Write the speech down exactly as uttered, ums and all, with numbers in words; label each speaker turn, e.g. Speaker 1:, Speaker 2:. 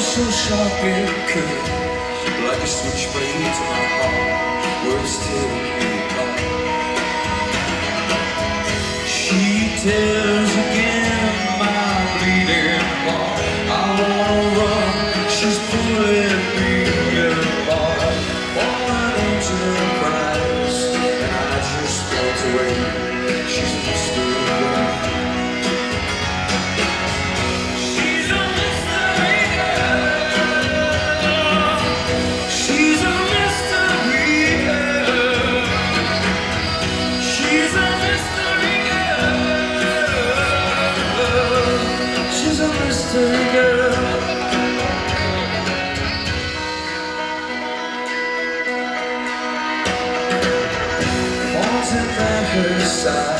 Speaker 1: so sharp it could, like a switchblade to my heart, words tear me apart. She tears again my bleeding heart. I wanna run, she's pulling me apart. All an angel cries, and I just walked away. She's a mystery girl. Girl. Haunted by her side.